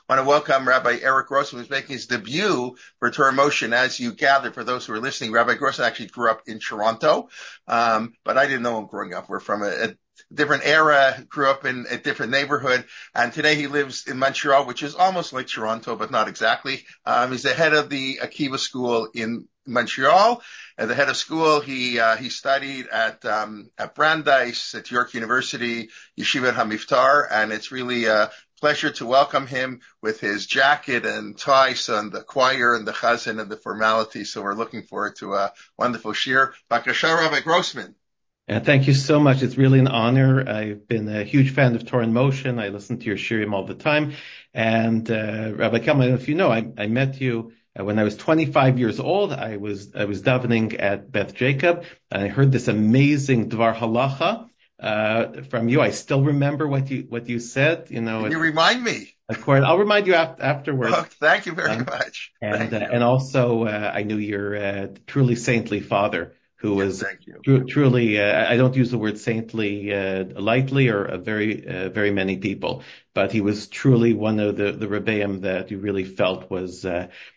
want to welcome Rabbi Eric Grossman, who's making his debut for Torah Motion. As you gathered, for those who are listening, Rabbi Grossman actually grew up in Toronto, but I didn't know him growing up. We're from a different era, grew up in a different neighborhood, and today he lives in Montreal, which is almost like Toronto, but not exactly. He's the head of the Akiva School in Montreal. As the head of school, he studied at Brandeis, at York University, Yeshivat HaMiftar, and it's really a pleasure to welcome him with his jacket and tie, and the choir and the chazan and the formality. So we're looking forward to a wonderful shir. Bakasha, Rabbi Grossman. Thank you so much. It's really an honor. I've been a huge fan of Torah in Motion. I listen to your shirim all the time. And Rabbi Kalman, I don't know if you know, I met you when I was 25 years old. I was davening at Beth Jacob, and I heard this amazing Dvar Halacha from you. I still remember what you said. You know, Can you remind me? Of course, I'll remind you afterwards. Oh, thank you very much. And also, I knew your truly saintly father, who was truly, I don't use the word saintly lightly, or very many people, but he was truly one of the Rebbeim that you really felt was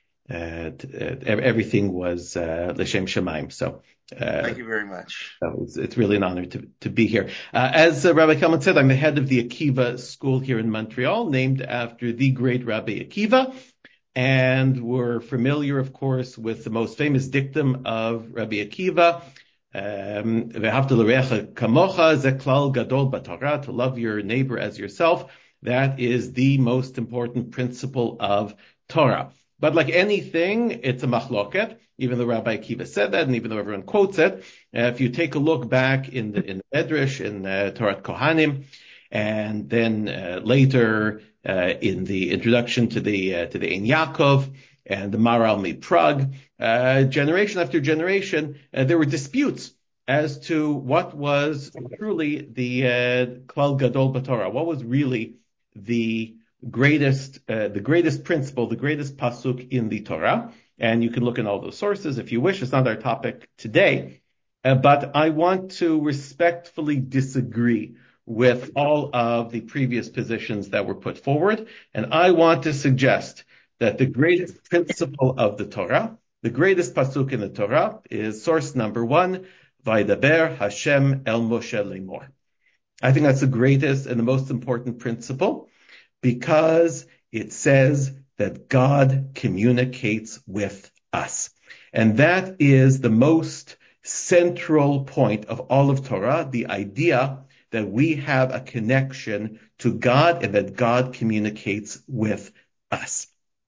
everything was l'shem shemaim. So thank you very much. It's really an honor to be here. As Rabbi Kalman said, I'm the head of the Akiva School here in Montreal, named after the great Rabbi Akiva. And we're familiar, of course, with the most famous dictum of Rabbi Akiva, "Ve'ahavta l'reacha kamocha ze klal gadol b'Torah," to love your neighbor as yourself. That is the most important principle of Torah. But like anything, it's a machloket, even though Rabbi Akiva said that, and even though everyone quotes it. If you take a look back in the Medrash, in Torah Kohanim, and then later in the introduction to the Ein Yaakov and the Maharal Prague, generation after generation, there were disputes as to what was truly the Klal Gadol b'Torah, what was really the greatest principle, the greatest pasuk in the Torah. And you can look in all those sources if you wish. It's not our topic today, but I want to respectfully disagree with all of the previous positions that were put forward. And I want to suggest that the greatest principle of the Torah, the greatest pasuk in the Torah, is source number 1, Vaydaber Hashem el Moshe lemor. I think that's the greatest and the most important principle, because it says that God communicates with us. And that is the most central point of all of Torah, the idea that we have a connection to God and that God communicates with us.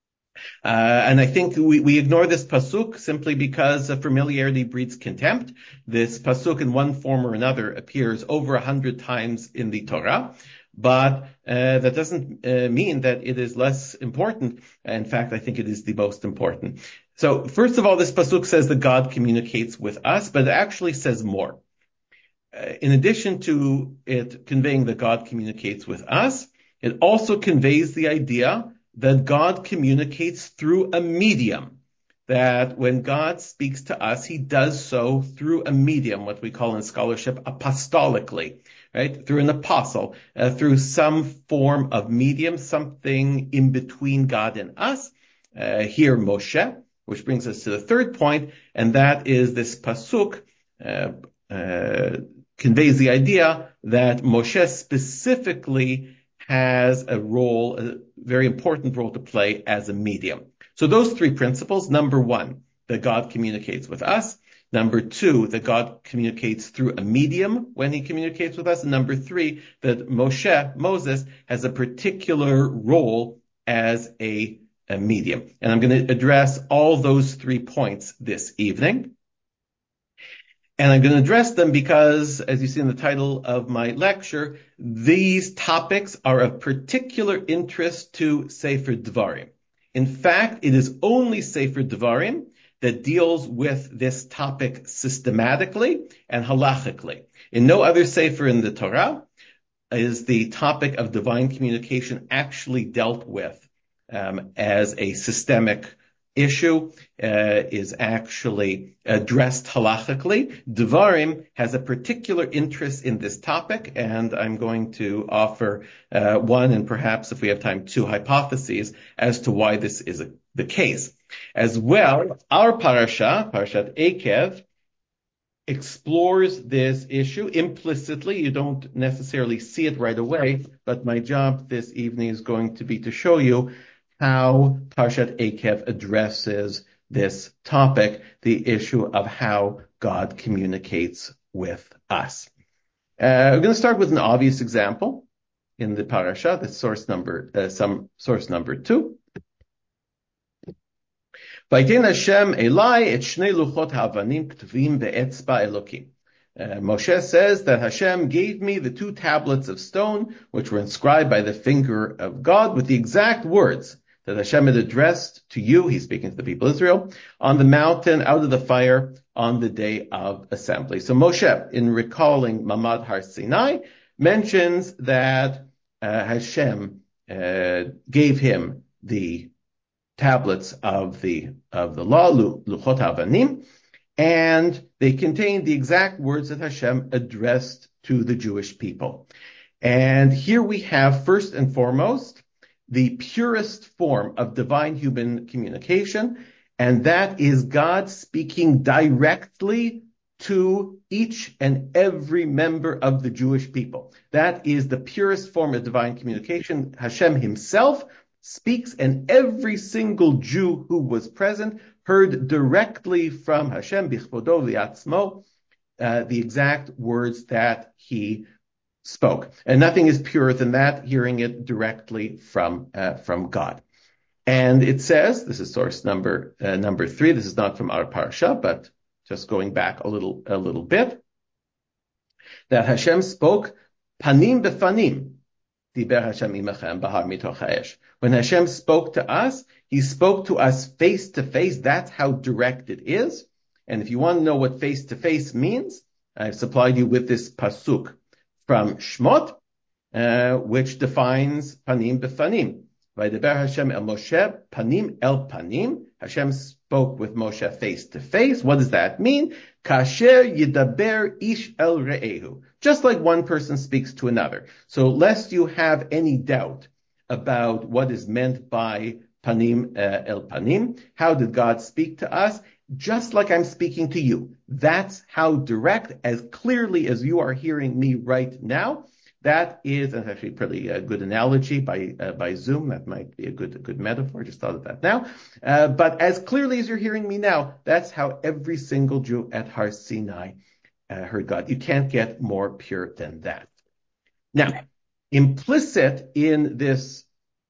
And I think we ignore this pasuk simply because familiarity breeds contempt. This pasuk in one form or another appears over 100 times in the Torah, but that doesn't mean that it is less important. In fact, I think it is the most important. So first of all, this pasuk says that God communicates with us, but it actually says more. In addition to it conveying that God communicates with us, it also conveys the idea that God communicates through a medium, that when God speaks to us, he does so through a medium, what we call in scholarship apostolically, right? Through an apostle, through some form of medium, something in between God and us. Here, Moshe, which brings us to the third point, and that is this pasuk conveys the idea that Moshe specifically has a role, a very important role to play as a medium. So those three principles: number 1, that God communicates with us; number 2, that God communicates through a medium when he communicates with us; and number 3, that Moses, has a particular role as a medium. And I'm going to address all those 3 points this evening. And I'm going to address them because, as you see in the title of my lecture, these topics are of particular interest to Sefer Devarim. In fact, it is only Sefer Devarim that deals with this topic systematically and halachically. In no other Sefer in the Torah is the topic of divine communication actually dealt with as a systemic issue is actually addressed halachically. Devarim has a particular interest in this topic, and I'm going to offer one, and perhaps if we have time, two hypotheses as to why this is the case. As well, our parashat Ekev, explores this issue implicitly. You don't necessarily see it right away, but my job this evening is going to be to show you how Parshat Ekev addresses this topic, the issue of how God communicates with us. We're going to start with an obvious example in the parasha, the source number 2. Vayiten Hashem Elai et shnei luchot ha'avanim ktuvim be'etzba Elokim. Moshe says that Hashem gave me the 2 tablets of stone, which were inscribed by the finger of God, with the exact words that Hashem had addressed to you, he's speaking to the people of Israel, on the mountain out of the fire on the day of assembly. So Moshe, in recalling Mamad Har Sinai, mentions that Hashem gave him the tablets of the law, Luchot Havanim, and they contain the exact words that Hashem addressed to the Jewish people. And here we have, first and foremost, the purest form of divine human communication, and that is God speaking directly to each and every member of the Jewish people. That is the purest form of divine communication. Hashem himself speaks, and every single Jew who was present heard directly from Hashem, bichvodo liatzmo, the exact words that he spoke. And nothing is purer than that, hearing it directly from God. And it says, this is source number 3, this is not from our parasha, but just going back a little bit, that Hashem spoke, panim befanim, diber Hashem imachem bahar mitoch ha'esh. When Hashem spoke to us, he spoke to us face to face. That's how direct it is. And if you want to know what face to face means, I've supplied you with this pasuk from Shmot, which defines panim befanim. Vaydaber Hashem el Moshe panim el panim. Hashem spoke with Moshe face to face. What does that mean? Kasher yidaber ish el re'ehu. Just like one person speaks to another. So lest you have any doubt about what is meant by panim el panim, how did God speak to us? Just like I'm speaking to you. That's how direct, as clearly as you are hearing me right now. That is actually pretty good analogy by Zoom. That might be a good metaphor. Just thought of that now. But as clearly as you're hearing me now, that's how every single Jew at Har Sinai heard God. You can't get more pure than that. Now, implicit in this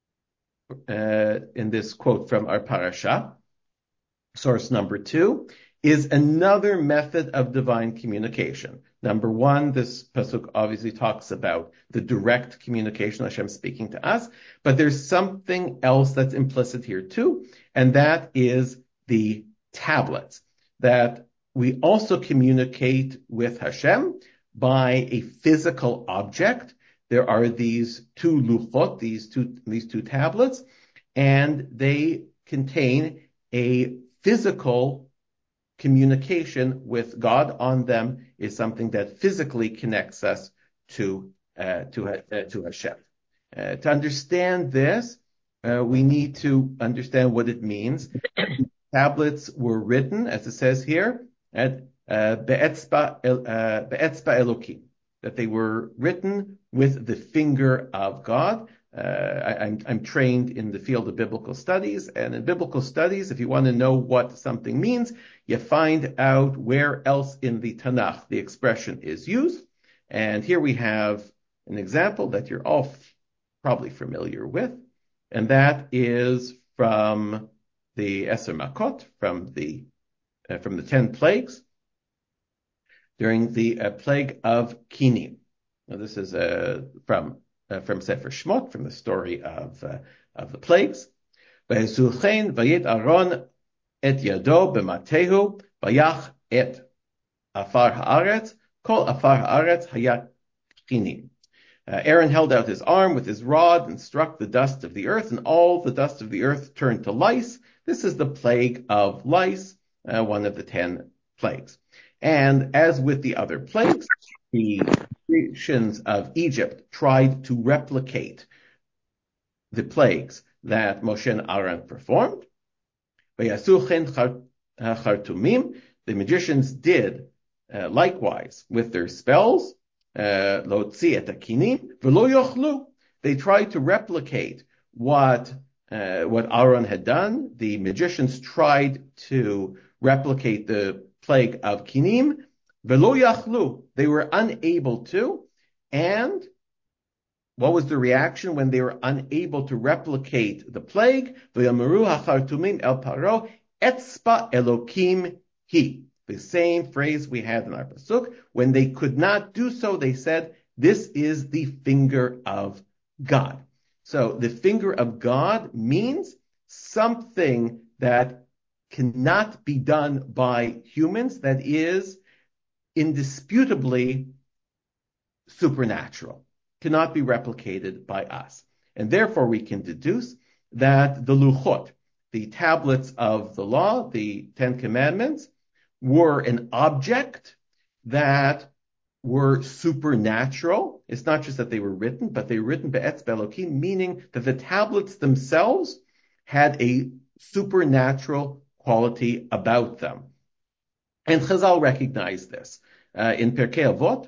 quote from our parasha, source number 2, is another method of divine communication. Number 1, this pasuk obviously talks about the direct communication, Hashem speaking to us, but there's something else that's implicit here too, and that is the tablets, that we also communicate with Hashem by a physical object. There are these 2 luchot, these two tablets, and they contain a physical communication with God. On them is something that physically connects us to Hashem. To understand this, we need to understand what it means. Tablets were written, as it says here, at be'etzba Elokim, that they were written with the finger of God. I'm trained in the field of biblical studies, and in biblical studies, if you want to know what something means, you find out where else in the Tanakh the expression is used. And here we have an example that you're all probably familiar with, and that is from the Eser Makot, from the 10 plagues, during the plague of Kinim. Now, this is from Sefer Shmot, from the story of the plagues. Vayisuchen vayit Aaron et yado b'matehu vayach et afar haaretz kol afar haaretz hayat chinim. Aaron held out his arm with his rod and struck the dust of the earth, and all the dust of the earth turned to lice. This is the plague of lice, one of the 10 plagues. And as with the other plagues, the nations of Egypt tried to replicate the plagues that Moshe and Aaron performed. The magicians did likewise with their spells. They tried to replicate what Aaron had done. The magicians tried to replicate the plague of Kinim. They were unable to. And what was the reaction when they were unable to replicate the plague? The same phrase we had in our pasuk. When they could not do so, they said, this is the finger of God. So the finger of God means something that cannot be done by humans, that is indisputably supernatural, cannot be replicated by us. And therefore we can deduce that the luchot, the tablets of the law, the 10 commandments, were an object that were supernatural. It's not just that they were written, but they were written be'etz be'elokim, meaning that the tablets themselves had a supernatural quality about them. And Chazal recognized this. In Pirkei Avot,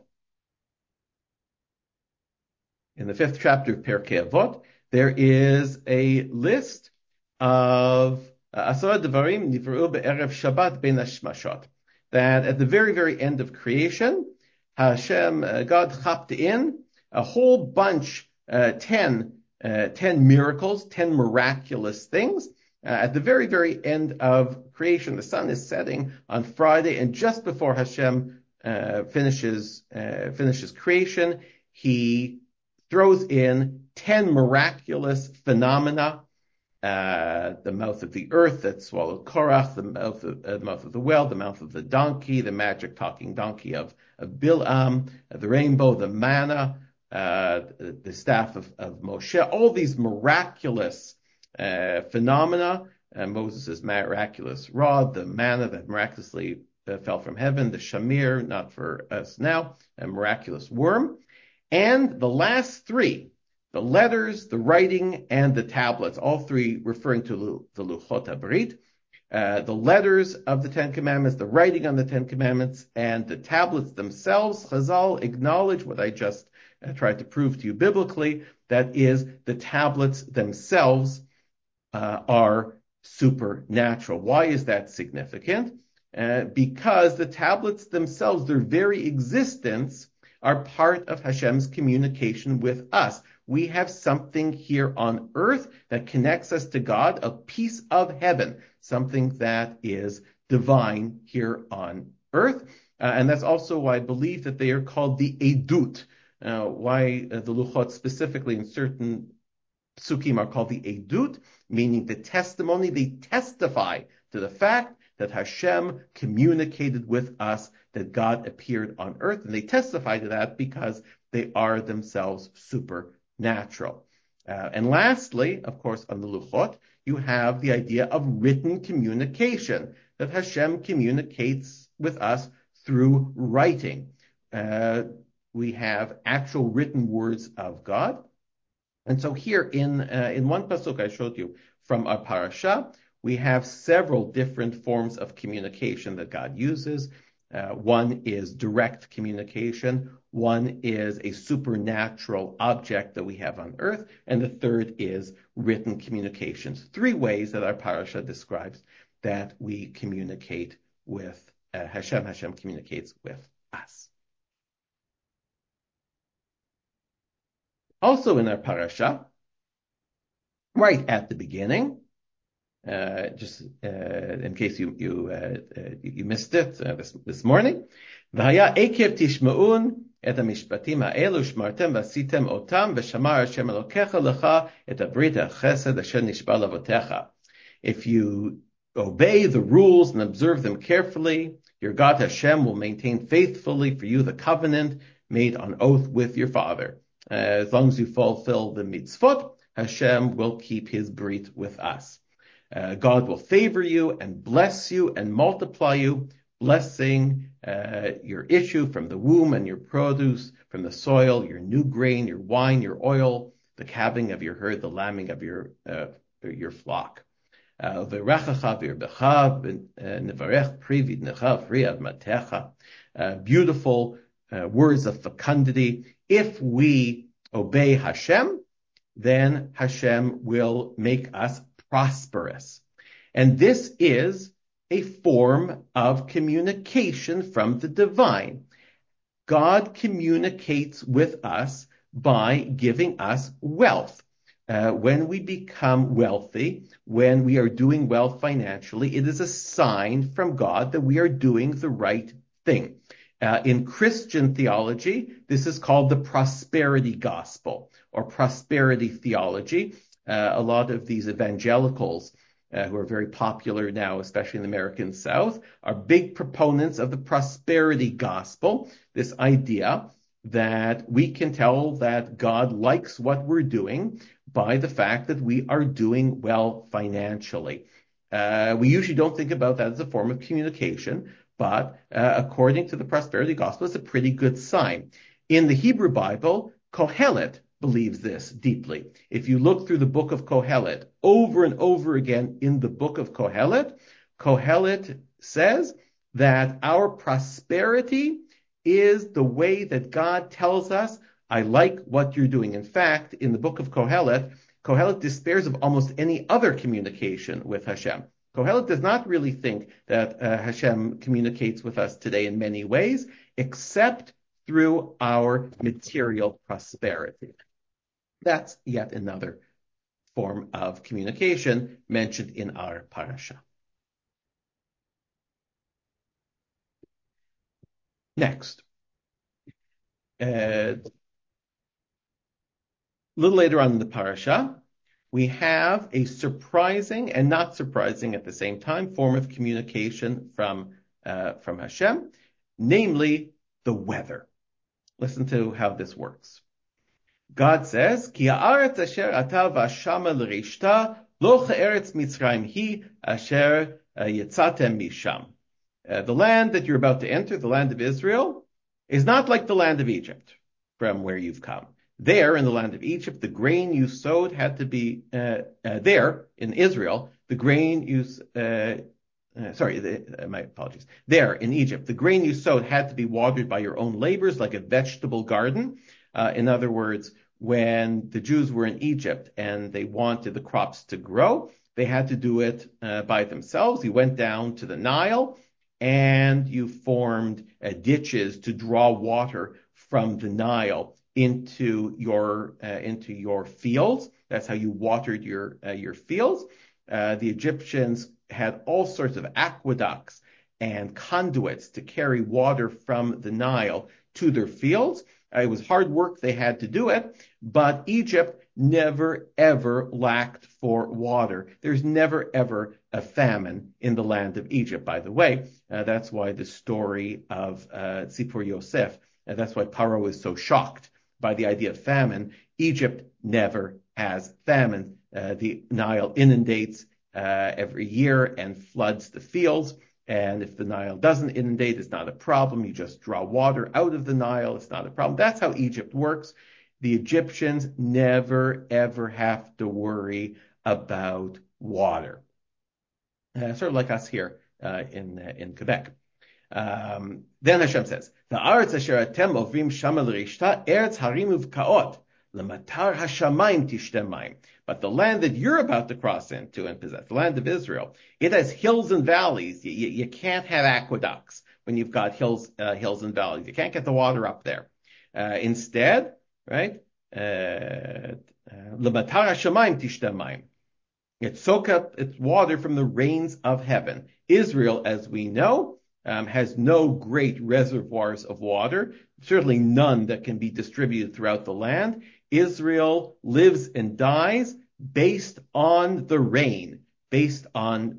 in the 5th chapter of Pirkei Avot, there is a list of Asara Devarim Nivru Be'erev Shabbat Ben Hashmashot, that at the very, very end of creation, Hashem, God chapped in a whole bunch, 10 miracles, 10 miraculous things. At the very, very end of creation, the sun is setting on Friday, and just before Hashem finishes creation, he throws in 10 miraculous phenomena. The mouth of the earth that swallowed Korach, the mouth of the whale, the mouth of the donkey, the magic talking donkey of Bilam, the rainbow, the manna, the staff of Moshe, all these miraculous phenomena, Moses' miraculous rod, the manna that miraculously fell from heaven, the shamir, not for us now, a miraculous worm, and the last 3, the letters, the writing, and the tablets, all 3 referring to the Luchot HaBrit, the letters of the 10 Commandments, the writing on the 10 Commandments, and the tablets themselves. Chazal acknowledge what I just tried to prove to you biblically, that is, the tablets themselves are supernatural. Why is that significant? Because the tablets themselves, their very existence, are part of Hashem's communication with us. We have something here on earth that connects us to God, a piece of heaven, something that is divine here on earth. And that's also why I believe that they are called the Edut. Why the Luchot specifically in certain psukim are called the Edut, meaning the testimony. They testify to the fact that Hashem communicated with us, that God appeared on earth. And they testify to that because they are themselves supernatural. And lastly, of course, on the Luchot, you have the idea of written communication, that Hashem communicates with us through writing. We have actual written words of God. And so here in one pasuk I showed you from our parasha, we have several different forms of communication that God uses. One is direct communication. One is a supernatural object that we have on earth. And the third is written communications. 3 ways that our parasha describes that we communicate with Hashem. Hashem communicates with us. Also in our parasha, right at the beginning, just in case you missed it this morning, V'haya ekev tishma'un et hamishpatim ha'elu shmartem v'asitem otam v'shamar Hashem Elokecha lecha et habrit ha'chesed asher nishba lavotecha. If you obey the rules and observe them carefully, your God Hashem will maintain faithfully for you the covenant made on oath with your father. As long as you fulfill the mitzvot, Hashem will keep his brit with us. God will favor you and bless you and multiply you, blessing your issue from the womb and your produce from the soil, your new grain, your wine, your oil, the calving of your herd, the lambing of your flock. Beautiful words of fecundity. If we obey Hashem, then Hashem will make us prosperous. And this is a form of communication from the divine. God communicates with us by giving us wealth. When we become wealthy, when we are doing well financially, it is a sign from God that we are doing the right thing. In Christian theology, this is called the prosperity gospel or prosperity theology. A lot of these evangelicals who are very popular now, especially in the American South, are big proponents of the prosperity gospel, this idea that we can tell that God likes what we're doing by the fact that we are doing well financially. We usually don't think about that as a form of communication, but according to the prosperity gospel, it's a pretty good sign. In the Hebrew Bible, Kohelet believes this deeply. If you look through the book of Kohelet, over and over again in the book of Kohelet, Kohelet says that our prosperity is the way that God tells us, I like what you're doing. In fact, in the book of Kohelet, Kohelet despairs of almost any other communication with Hashem. Kohelet does not really think that Hashem communicates with us today in many ways, except through our material prosperity. That's yet another form of communication mentioned in our parasha. Next. A little later on in the parasha, we have a surprising and not surprising at the same time form of communication from Hashem, namely the weather. Listen to how this works. God says, Ki ha'aretz asher ata v'ashama l'rishta lo cha'eretz Mitzrayim hi asher yetzatem misham. The land that you're about to enter, the land of Israel, is not like the land of Egypt from where you've come. There, in the land of Egypt, the grain you sowed had to be, there, in Israel, the grain you, my apologies. There, in Egypt, the grain you sowed had to be watered by your own labors like a vegetable garden. In other words, when the Jews were in Egypt and they wanted the crops to grow, they had to do it by themselves. You went down to the Nile and you formed ditches to draw water from the Nile into your fields. That's how you watered your fields. The Egyptians had all sorts of aqueducts and conduits to carry water from the Nile to their fields. It was hard work. They had to do it, but Egypt never, ever lacked for water. There's never, ever a famine in the land of Egypt, by the way. That's why the story of Tzipor Yosef, that's why Paro is so shocked by the idea of famine. Egypt never has famine. The Nile inundates every year and floods the fields. And if the Nile doesn't inundate, it's not a problem. You just draw water out of the Nile. It's not a problem. That's how Egypt works. The Egyptians never, ever have to worry about water. Sort of like us here in Quebec. Then Hashem says, the Aretz asher atem ovrim shama l'rishta eretz harim uvkaot l'matar hashamayim tishtem mayim. But the land that you're about to cross into and possess, the land of Israel, it has hills and valleys. You can't have aqueducts when you've got hills and valleys. You can't get the water up there. Instead, right? L'matar hashamayim tishtem mayim. It soaks up its water from the rains of heaven. Israel, as we know, has no great reservoirs of water, certainly none that can be distributed throughout the land. Israel lives and dies based on the rain, based on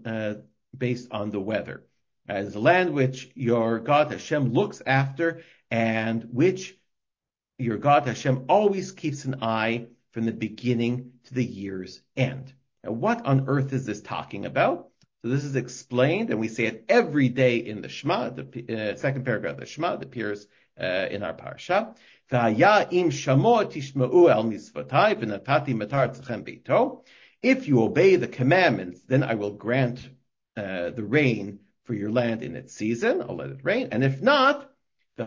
the weather. As the land which your God Hashem looks after and which your God Hashem always keeps an eye from the beginning to the year's end. Now, what on earth is this talking about? So this is explained, and we say it every day in the Shema, the second paragraph of the Shema, that appears in our parasha. If you obey the commandments, then I will grant the rain for your land in its season. I'll let it rain. And if not, and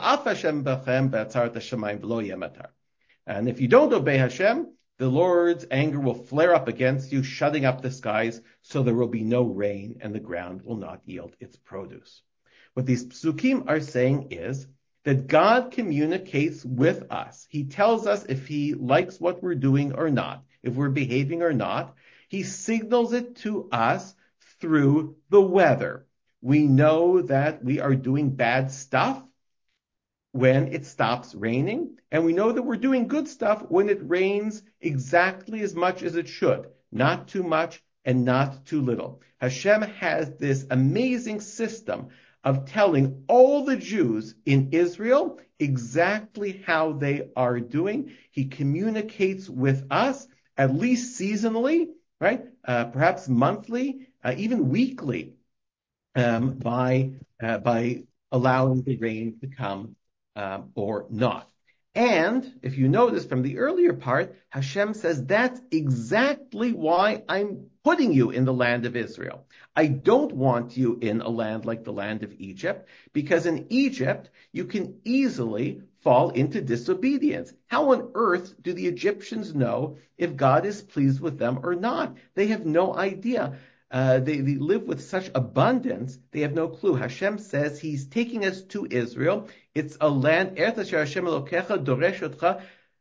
if you don't obey Hashem, the Lord's anger will flare up against you, shutting up the skies, so there will be no rain, and the ground will not yield its produce. What these psukim are saying is that God communicates with us. He tells us if he likes what we're doing or not, if we're behaving or not. He signals it to us through the weather. We know that we are doing bad stuff when it stops raining, and we know that we're doing good stuff when it rains exactly as much as it should, not too much and not too little. Hashem has this amazing system of telling all the Jews in Israel exactly how they are doing. He communicates with us at least seasonally, right? Perhaps monthly, even weekly, by allowing the rain to come or not. And if you notice from the earlier part, Hashem says, that's exactly why I'm putting you in the land of Israel. I don't want you in a land like the land of Egypt, because in Egypt, you can easily fall into disobedience. How on earth do the Egyptians know if God is pleased with them or not? They have no idea. They live with such abundance, they have no clue. Hashem says he's taking us to Israel. It's a land, Eretz asher Hashem Elokecha doresh otcha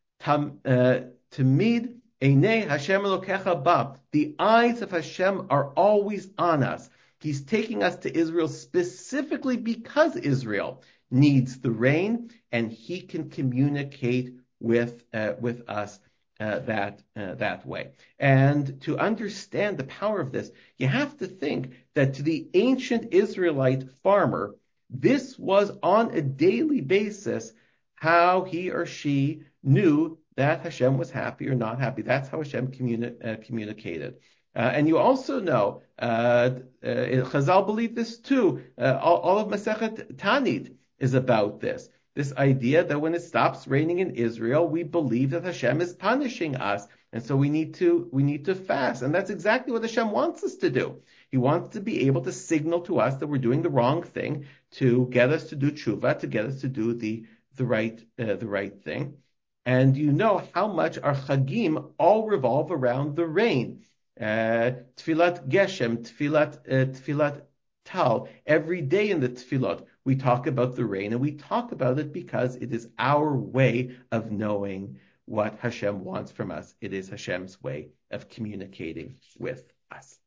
tamid einei Hashem Elokecha ba. The eyes of Hashem are always on us. He's taking us to Israel specifically because Israel needs the rain, and he can communicate with us that way. And to understand the power of this, you have to think that to the ancient Israelite farmer, this was on a daily basis how he or she knew that Hashem was happy or not happy. That's how Hashem communicated. And you also know, Chazal believe this too. All of Masechet Tanit is about this. This idea that when it stops raining in Israel, we believe that Hashem is punishing us, and so we need to fast. And that's exactly what Hashem wants us to do. He wants to be able to signal to us that we're doing the wrong thing, to get us to do tshuva, to get us to do the right thing. And you know how much our chagim all revolve around the rain. Tfilat Geshem, Tfilat Tal. Every day in the Tfilot, we talk about the rain, and we talk about it because it is our way of knowing what Hashem wants from us. It is Hashem's way of communicating with us.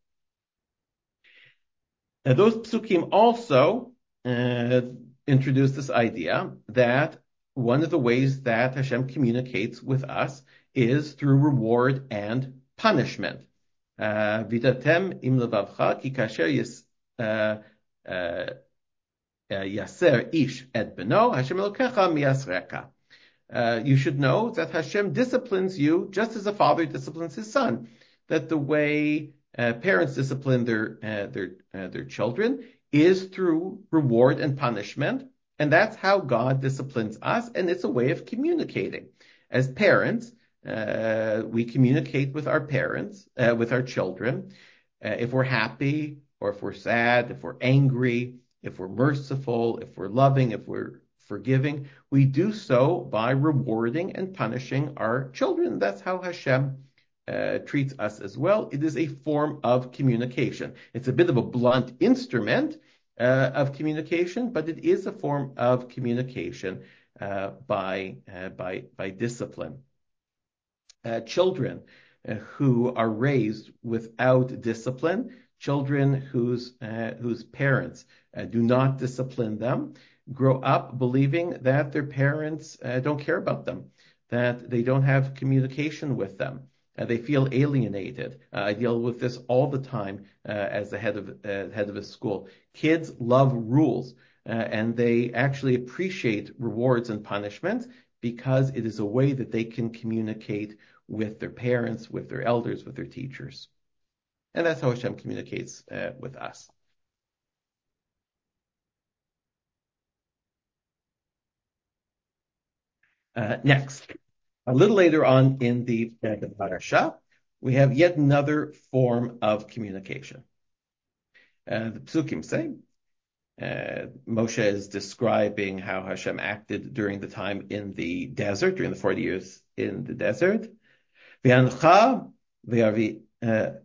Now, those psukim also introduce this idea that one of the ways that Hashem communicates with us is through reward and punishment. Vidatem im levavcha ki kasher yaser ish et beno Hashem elokecha miyasreka. You should know that Hashem disciplines you just as a father disciplines his son. That the way parents discipline their children is through reward and punishment, and that's how God disciplines us, and it's a way of communicating. As parents, we communicate with our parents, with our children, if we're happy or if we're sad, if we're angry, if we're merciful, if we're loving, if we're forgiving. We do so by rewarding and punishing our children. That's how Hashem treats us as well. It is a form of communication. It's a bit of a blunt instrument of communication, but it is a form of communication by discipline. Children who are raised without discipline, children whose parents do not discipline them, grow up believing that their parents don't care about them, that they don't have communication with them. They feel alienated. I deal with this all the time as the head of a school. Kids love rules, and they actually appreciate rewards and punishments because it is a way that they can communicate with their parents, with their elders, with their teachers. And that's how Hashem communicates with us. Next, a little later on in the parasha, we have yet another form of communication. The Psukim say, Moshe is describing how Hashem acted during the time in the desert, during the 40 years in the desert. V'yancha v'yarivecha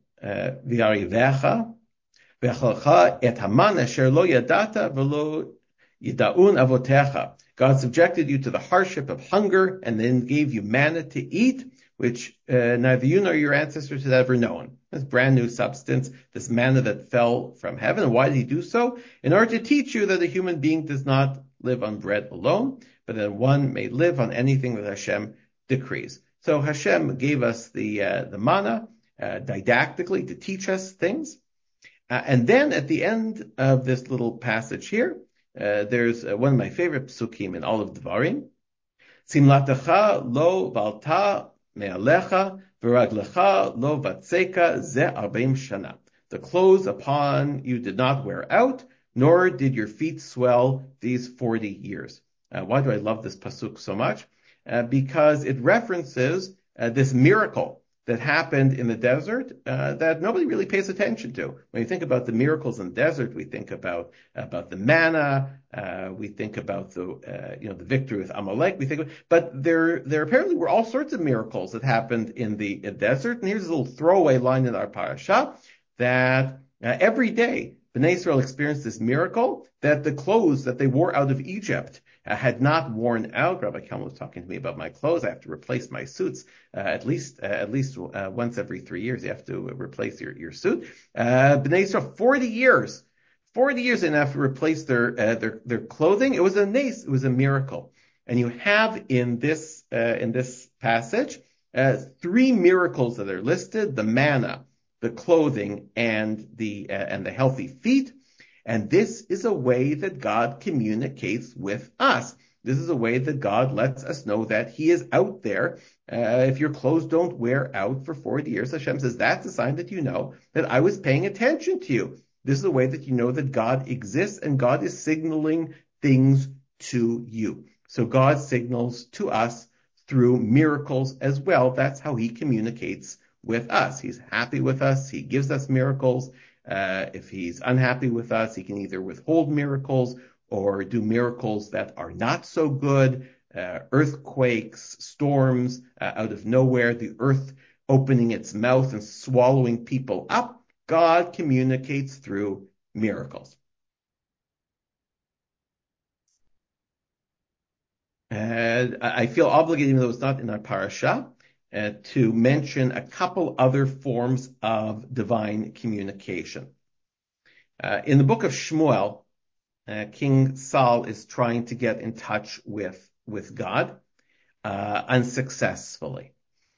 v'chalcha et haman asher lo yadata v'lo yidaun avotecha. God subjected you to the hardship of hunger and then gave you manna to eat, which neither you nor your ancestors had ever known. This brand new substance, this manna that fell from heaven. And why did he do so? In order to teach you that a human being does not live on bread alone, but that one may live on anything that Hashem decrees. So Hashem gave us the manna didactically to teach us things. And then at the end of this little passage here, there's one of my favorite psukim in all of Devarim. Simlatecha lo valta me'alecha v'raglecha lo vatseka ze 40 shana. The clothes upon you did not wear out, nor did your feet swell these 40 years. Why do I love this pasuk so much? Because it references this miracle that happened in the desert that nobody really pays attention to. When you think about the miracles in the desert, we think about the manna, we think about the victory with Amalek. But there apparently were all sorts of miracles that happened in the desert. And here's a little throwaway line in our parasha that every day Bnei Israel experienced this miracle that the clothes that they wore out of Egypt had not worn out. Rabbi Kelman was talking to me about my clothes. I have to replace my suits at least once every 3 years. You have to replace your suit. Bnei Israel, 40 years they have to replace their clothing. It was a nace. It was a miracle. And you have in this passage 3 miracles that are listed: the manna, the clothing, and the healthy feet. And this is a way that God communicates with us. This is a way that God lets us know that he is out there. If your clothes don't wear out for 40 years, Hashem says, that's a sign that you know that I was paying attention to you. This is a way that you know that God exists and God is signaling things to you. So God signals to us through miracles as well. That's how he communicates with us. He's happy with us. He gives us miracles. If he's unhappy with us, he can either withhold miracles or do miracles that are not so good, earthquakes, storms out of nowhere, the earth opening its mouth and swallowing people up. God communicates through miracles. And I feel obligated, even though it's not in our parasha, to mention a couple other forms of divine communication. In the book of Shmuel, King Saul is trying to get in touch with God unsuccessfully.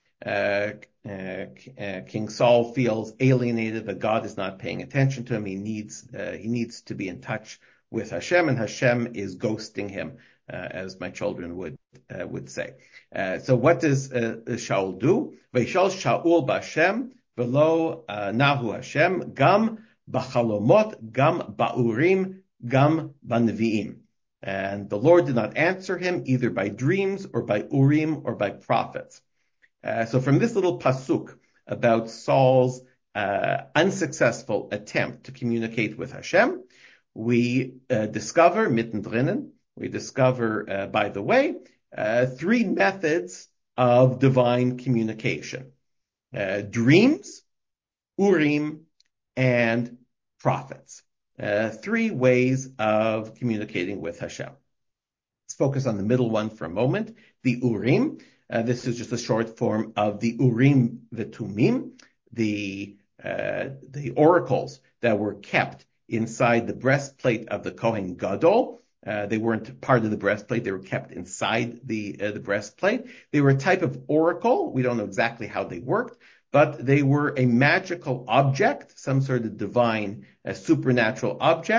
King Saul feels alienated, that God is not paying attention to him. He needs to be in touch with Hashem, and Hashem is ghosting him, as my children would say. So what does Shaul do? Vayishal Shaul b'Hashem v'lo nahu Hashem gam b'chalomot gam ba'urim gam b'neviim. And the Lord did not answer him either by dreams or by urim or by prophets. So from this little pasuk about Saul's unsuccessful attempt to communicate with Hashem, we discover mittendrinnen. We discover, by the way, 3 methods of divine communication: dreams, urim, and prophets. 3 ways of communicating with Hashem. Let's focus on the middle one for a moment, the urim. This is just a short form of the urim v'tumim, the oracles that were kept inside the breastplate of the Kohen Gadol. They weren't part of the breastplate. They were kept inside the breastplate. They were a type of oracle. We don't know exactly how they worked, but they were a magical object, some sort of divine, supernatural object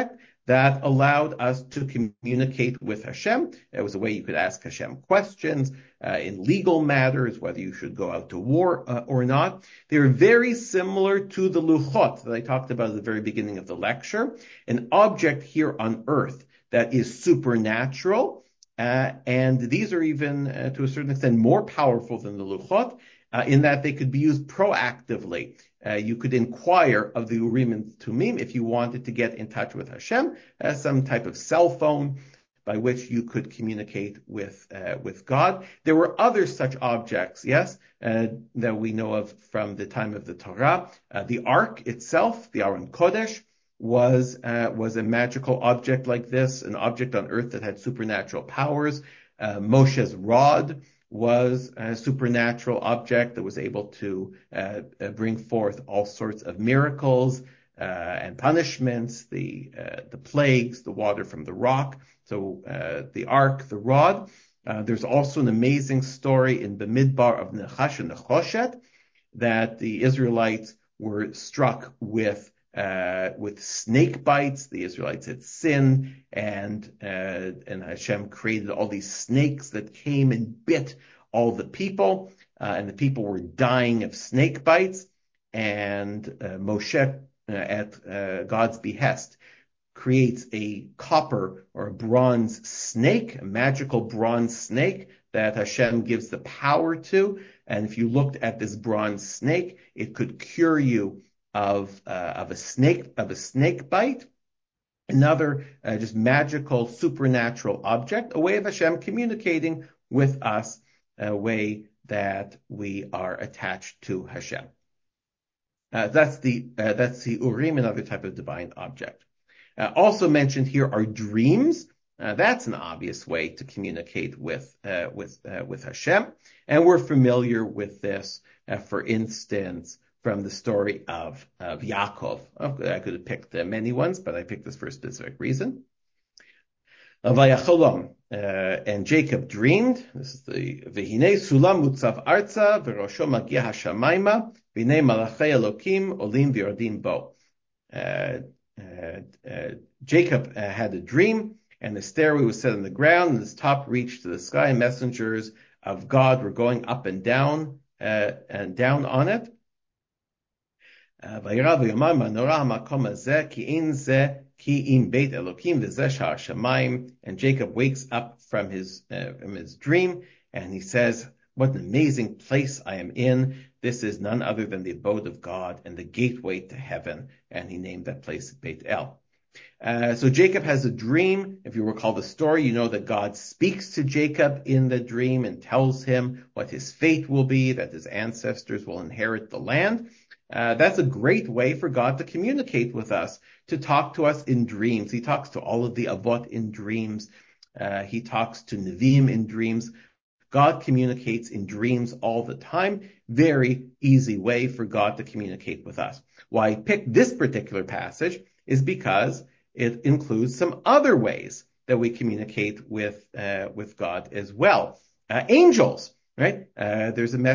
that allowed us to communicate with Hashem. It was a way you could ask Hashem questions in legal matters, whether you should go out to war or not. They were very similar to the luchot that I talked about at the very beginning of the lecture, an object here on earth that is supernatural, and these are even, to a certain extent, more powerful than the luchot, in that they could be used proactively. You could inquire of the Urim and Tumim if you wanted to get in touch with Hashem, some type of cell phone by which you could communicate with God. There were other such objects, yes, that we know of from the time of the Torah. The Ark itself, the Aron Kodesh, was a magical object like this, an object on earth that had supernatural powers. Moshe's rod was a supernatural object that was able to bring forth all sorts of miracles and punishments, the plagues, the water from the rock. So the ark, the rod. There's also an amazing story in Bamidbar of Nechash and Nechoshet that the Israelites were struck with snake bites. The Israelites had sinned, and Hashem created all these snakes that came and bit all the people, and the people were dying of snake bites. And Moshe, at God's behest, creates a copper or a bronze snake, a magical bronze snake that Hashem gives the power to. And if you looked at this bronze snake, it could cure you of a snake bite. Another just magical supernatural object, a way of Hashem communicating with us, a way that we are attached to Hashem. That's the Urim, another type of divine object. Also mentioned here are dreams. That's an obvious way to communicate with Hashem, and we're familiar with this, for instance, from the story of Yaakov. I could have picked many ones, but I picked this for a specific reason. And Jacob dreamed. This is the V'hinei sulam mutzav arza v'rosho magia hashamayma v'hinei malachei Elokim olim v'yordim bo. Jacob had a dream, and the stairway was set on the ground, and its top reached to the sky, and messengers of God were going up and down on it. And Jacob wakes up from his dream, and he says, "What an amazing place I am in. This is none other than the abode of God and the gateway to heaven." And he named that place Beit El. So Jacob has a dream. If you recall the story, you know that God speaks to Jacob in the dream and tells him what his fate will be, that his ancestors will inherit the land. That's a great way for God to communicate with us, to talk to us in dreams. He talks to all of the Avot in dreams. He talks to Nevi'im in dreams. God communicates in dreams all the time. Very easy way for God to communicate with us. Why I picked this particular passage is because it includes some other ways that we communicate with God as well. Angels, right? There's a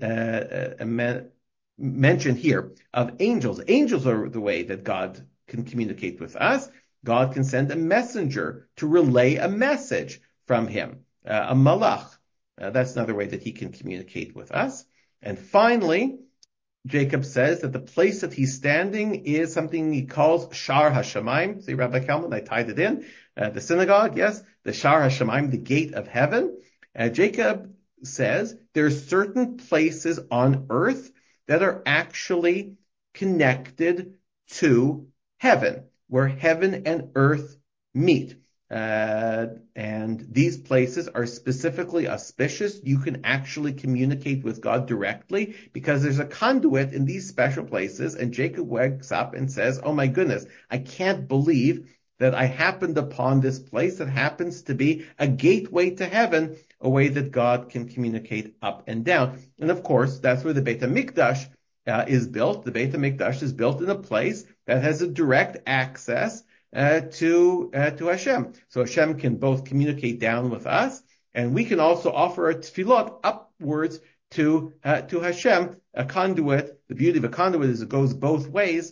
mention here of angels. Angels are the way that God can communicate with us. God can send a messenger to relay a message from him, a malach. That's another way that he can communicate with us. And finally, Jacob says that the place that he's standing is something he calls Shar HaShamayim. See, Rabbi Kalman, I tied it in. The synagogue, yes, the Shar HaShamayim, the gate of heaven. Jacob says there are certain places on earth that are actually connected to heaven, where heaven and earth meet. And these places are specifically auspicious. You can actually communicate with God directly because there's a conduit in these special places. And Jacob wakes up and says, "Oh my goodness, I can't believe that I happened upon this place that happens to be a gateway to heaven, a way that God can communicate up and down." And of course, that's where the Beit HaMikdash is built. The Beit HaMikdash is built in a place that has a direct access to Hashem. So Hashem can both communicate down with us, and we can also offer a tefillot upwards to Hashem, a conduit. The beauty of a conduit is it goes both ways,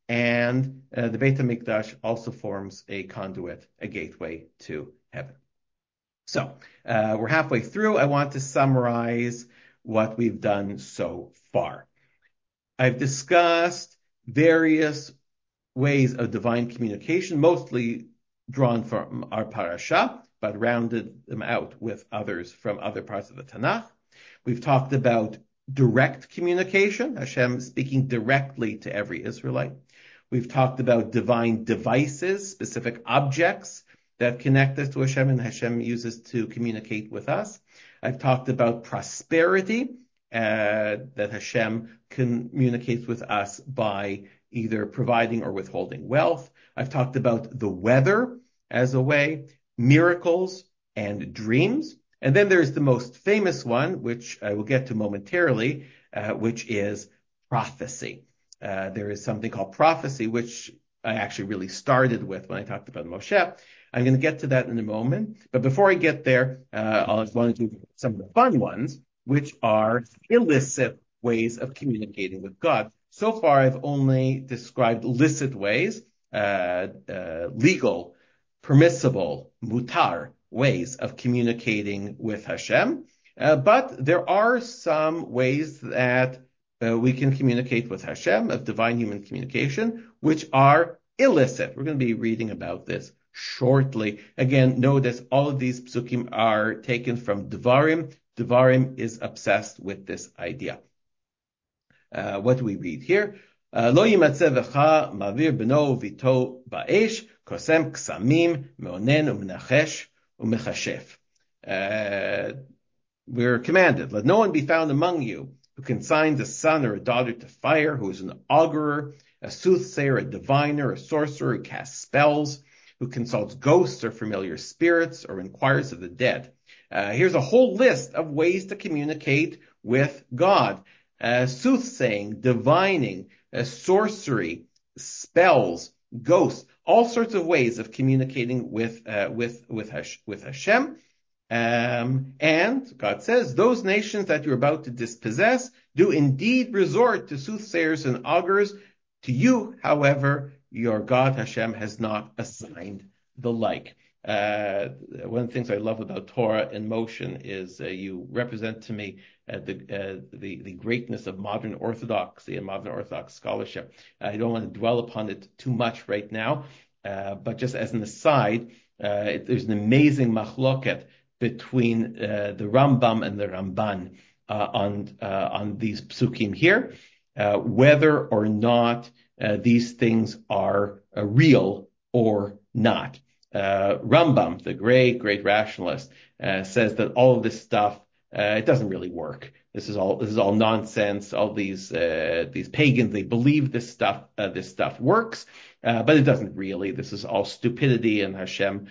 and the Beit HaMikdash also forms a conduit, a gateway to heaven. So we're halfway through. I want to summarize what we've done so far. I've discussed various ways of divine communication, mostly drawn from our parasha, but rounded them out with others from other parts of the Tanakh. We've talked about direct communication, Hashem speaking directly to every Israelite. We've talked about divine devices, specific objects that connect us to Hashem and Hashem uses to communicate with us. I've talked about prosperity, that Hashem communicates with us by either providing or withholding wealth. I've talked about the weather as a way, miracles and dreams. And then there's the most famous one, which I will get to momentarily, which is prophecy. There is something called prophecy, which I actually really started with when I talked about Moshe. I'm going to get to that in a moment. But before I get there, I want to do some of the fun ones, which are illicit ways of communicating with God. So far, I've only described licit ways, legal, permissible, mutar ways of communicating with Hashem. But there are some ways that we can communicate with Hashem, of divine human communication, which are illicit. We're going to be reading about this shortly. Again, notice all of these psukim are taken from Devarim. Devarim is obsessed with this idea. What do we read here? Lo yimatzeh v'cha mavir beno vito ba'esh kosem ksamim meonen u'menachesh u'mechashef. We're commanded, let no one be found among you who consigns a son or a daughter to fire, who is an augurer, a soothsayer, a diviner, a sorcerer, who casts spells, who consults ghosts or familiar spirits, or inquires of the dead. Here's a whole list of ways to communicate with God. Soothsaying, divining, sorcery, spells, ghosts, all sorts of ways of communicating with Hashem. And God says, those nations that you're about to dispossess do indeed resort to soothsayers and augurs. To you, however, your God Hashem has not assigned the like. One of the things I love about Torah in motion is you represent to me the greatness of modern orthodoxy and modern Orthodox scholarship. I don't want to dwell upon it too much right now, but just as an aside, there's an amazing machloket between the Rambam and the Ramban on these psukim here, whether or not these things are real or not. Rambam, the great rationalist, says that all of this stuff it doesn't really work. This is all nonsense. All these pagans, they believe this stuff works, but it doesn't really. This is all stupidity, and Hashem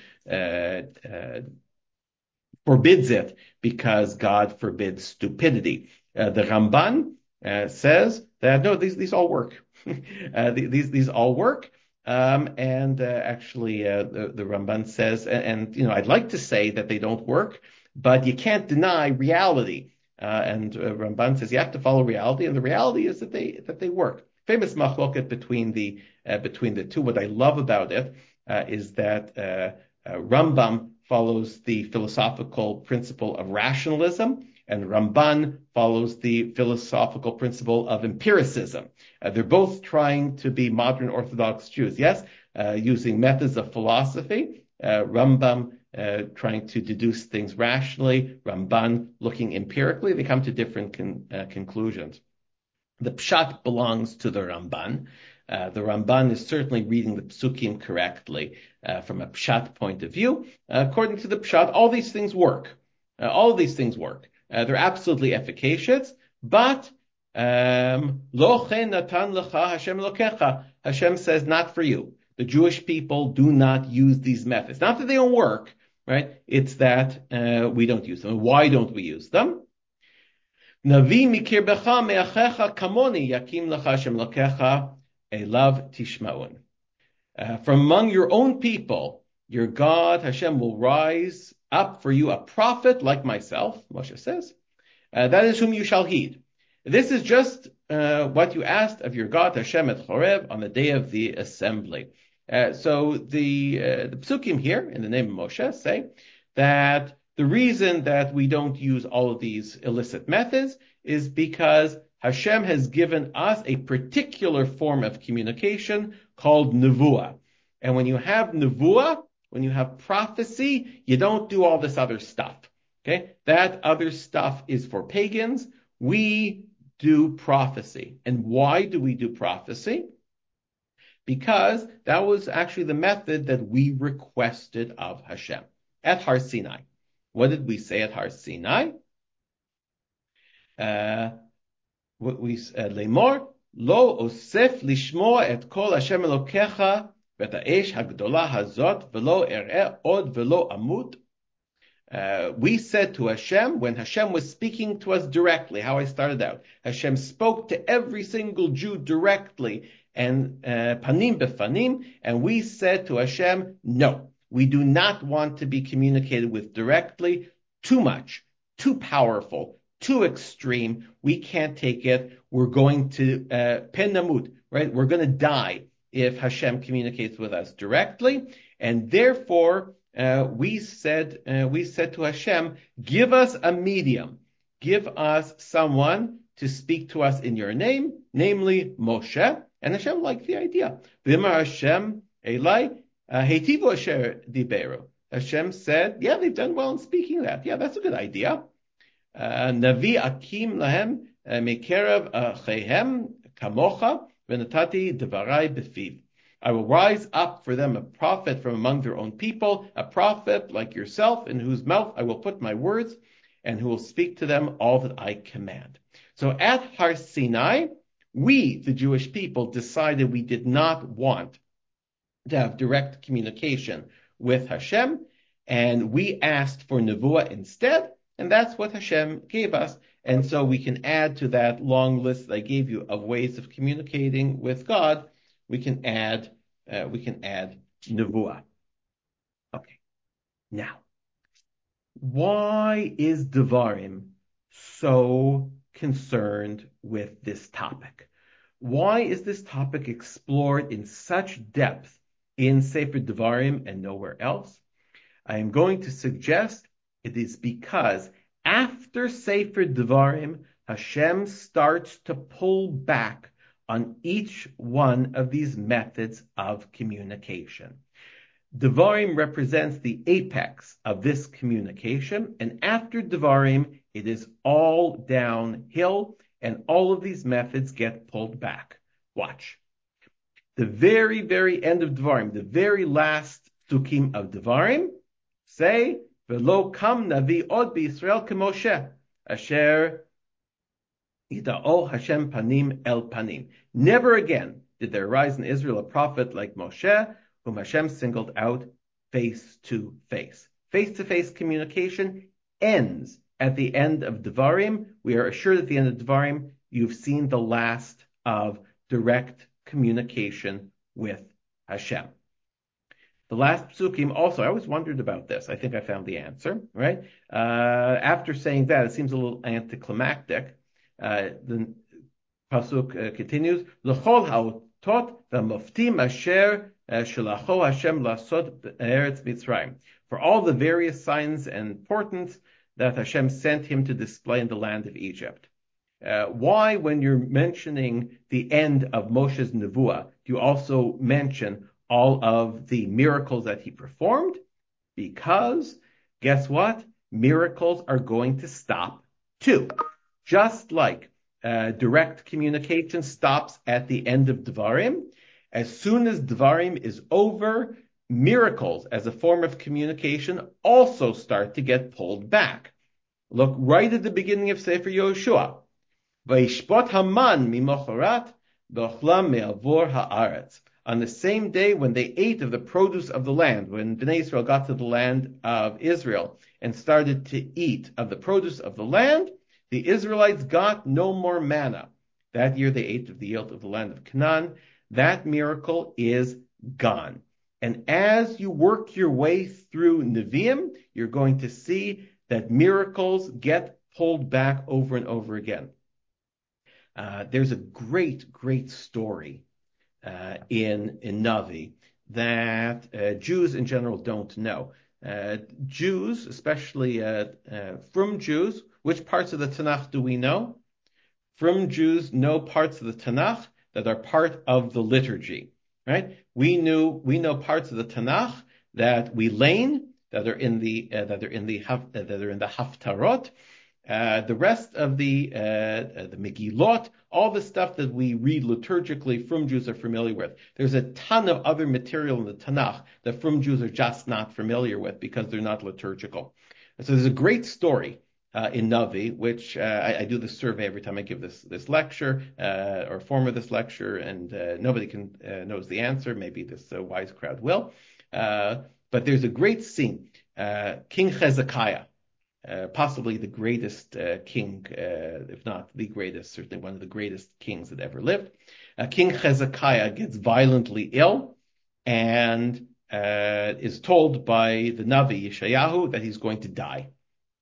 forbids it because God forbids stupidity. The Ramban says that no, these all work. These all work. Actually, the Ramban says, and I'd like to say that they don't work, but you can't deny reality. And Ramban says you have to follow reality, and the reality is that they work. Famous machloket between the two. What I love about it is that Rambam follows the philosophical principle of rationalism, and Ramban follows the philosophical principle of empiricism. They're both trying to be modern Orthodox Jews, yes, using methods of philosophy. Rambam trying to deduce things rationally, Ramban looking empirically. They come to different conclusions. The pshat belongs to the Ramban. The Ramban is certainly reading the psukim correctly from a pshat point of view. According to the pshat, all these things work. All of these things work. They're absolutely efficacious, but lo chen natan lecha Hashem Elokecha. Hashem says not for you. The Jewish people do not use these methods. Not that they don't work, right? It's that we don't use them. Why don't we use them? Navi mikirbecha me'achecha kamoni yakim lecha Hashem Elokecha elav tishmaun. From among your own people, your God Hashem will rise up for you a prophet like myself, Moshe says. That is whom you shall heed. This is just what you asked of your God Hashem at Horeb on the day of the assembly. So the psukim here in the name of Moshe say that the reason that we don't use all of these illicit methods is because Hashem has given us a particular form of communication called nevuah. And when you have nevuah, when you have prophecy, you don't do all this other stuff. Okay? That other stuff is for pagans. We do prophecy. And why do we do prophecy? Because that was actually the method that we requested of Hashem at Har Sinai. What did we say at Har Sinai? What we said, Lemor, lo osef lishmo et kol Hashem Elokecha v'et ha'esh hagdola hazot v'lo ereh od v'lo amut. We said to Hashem, when Hashem was speaking to us directly, how I started out, Hashem spoke to every single Jew directly, and panim befanim, and we said to Hashem, no, we do not want to be communicated with directly, too much, too powerful, too extreme, we can't take it, we're going to pen namut, right? We're going to die if Hashem communicates with us directly, and therefore, we said to Hashem, give us a medium, give us someone to speak to us in your name, namely Moshe. And Hashem liked the idea. V'imar Hashem Elai heitivu asher diberu. Hashem said, yeah, they've done well in speaking that. Yeah, that's a good idea. Navi akim lahem mekerav chehem kamocha v'natati devarai befiv. I will rise up for them a prophet from among their own people, a prophet like yourself, in whose mouth I will put my words, and who will speak to them all that I command. So at Har Sinai, we, the Jewish people, decided we did not want to have direct communication with Hashem, and we asked for nevuah instead, and that's what Hashem gave us. And so we can add to that long list that I gave you of ways of communicating with God. We can add nevuah. Okay. Now, why is Devarim so concerned with this topic? Why is this topic explored in such depth in Sefer Devarim and nowhere else? I am going to suggest it is because after Sefer Devarim, Hashem starts to pull back on each one of these methods of communication. Devarim represents the apex of this communication, and after Devarim, it is all downhill, and all of these methods get pulled back. Watch. The very, very end of Devarim, the very last psukim of Devarim, say, V'lo kam navi od b'Yisrael k'Moshe, asher Yida'o Hashem panim el panim. Never again did there arise in Israel a prophet like Moshe, whom Hashem singled out face to face. Face-to-face communication ends at the end of Devarim. We are assured at the end of Devarim, you've seen the last of direct communication with Hashem. The last psukim also, I always wondered about this. I think I found the answer, right? After saying that, it seems a little anticlimactic. The pasuk continues, L'chol ha'otot v'moftim asher shelacho Hashem lasot be'eretz Mitzrayim. For all the various signs and portents that Hashem sent him to display in the land of Egypt. Why, when you're mentioning the end of Moshe's nevuah, do you also mention all of the miracles that he performed? Because, guess what? Miracles are going to stop too. Just like direct communication stops at the end of Devarim, as soon as Devarim is over, miracles as a form of communication also start to get pulled back. Look right at the beginning of Sefer Yoshua. Vayishpot Haman mimochorat v'ochlam me'avor ha'aretz. On the same day when they ate of the produce of the land, when Bnei Israel got to the land of Israel and started to eat of the produce of the land, the Israelites got no more manna. That year they ate of the yield of the land of Canaan. That miracle is gone. And as you work your way through Nevi'im, you're going to see that miracles get pulled back over and over again. There's a great, great story in Navi that Jews in general don't know. Jews, especially from Jews, which parts of the Tanakh do we know? From Jews know parts of the Tanakh that are part of the liturgy, right? We know parts of the Tanakh that we lane, that are in the Haftarot. The rest of the Megillot, all the stuff that we read liturgically from Jews are familiar with. There's a ton of other material in the Tanakh that from Jews are just not familiar with because they're not liturgical. And so there's a great story in Navi, which I do this survey every time I give this lecture or form of this lecture, and nobody knows the answer. Maybe this wise crowd will. But there's a great scene. King Hezekiah, possibly the greatest king, if not the greatest, certainly one of the greatest kings that ever lived. King Hezekiah gets violently ill and is told by the Navi Yeshayahu that he's going to die.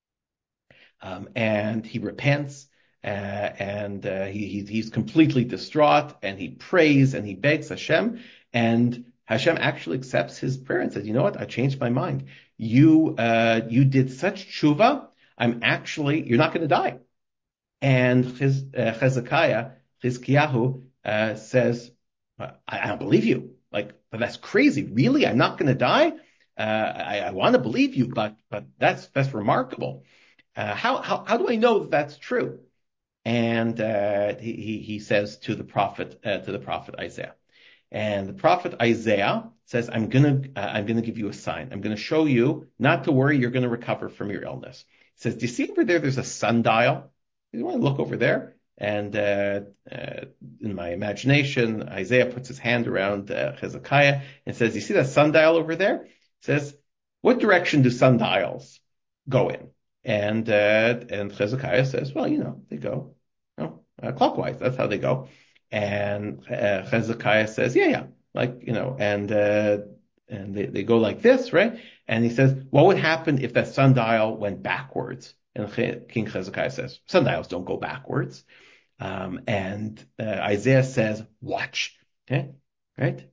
And he repents, and he's completely distraught, and he prays and he begs Hashem, and Hashem actually accepts his prayer and says, "You know what? I changed my mind. You did such tshuva. You're not going to die." And Chizkiyahu says, "I don't believe you. But that's crazy. Really? I'm not going to die? I want to believe you, but that's remarkable. How do I know that that's true?" And he says to the prophet Isaiah, and the prophet Isaiah says, "I'm gonna give you a sign. I'm gonna show you not to worry. You're gonna recover from your illness." He says, "Do you see over there? There's a sundial. You want to look over there?" And in my imagination, Isaiah puts his hand around Hezekiah and says, "You see that sundial over there?" He says, "What direction do sundials go in?" And Hezekiah says, "Well, they go clockwise. That's how they go." And Hezekiah says, "Yeah, and they go like this, right?" And he says, "What would happen if that sundial went backwards?" And King Hezekiah says, "Sundials don't go backwards." And Isaiah says, "Watch." Okay, right?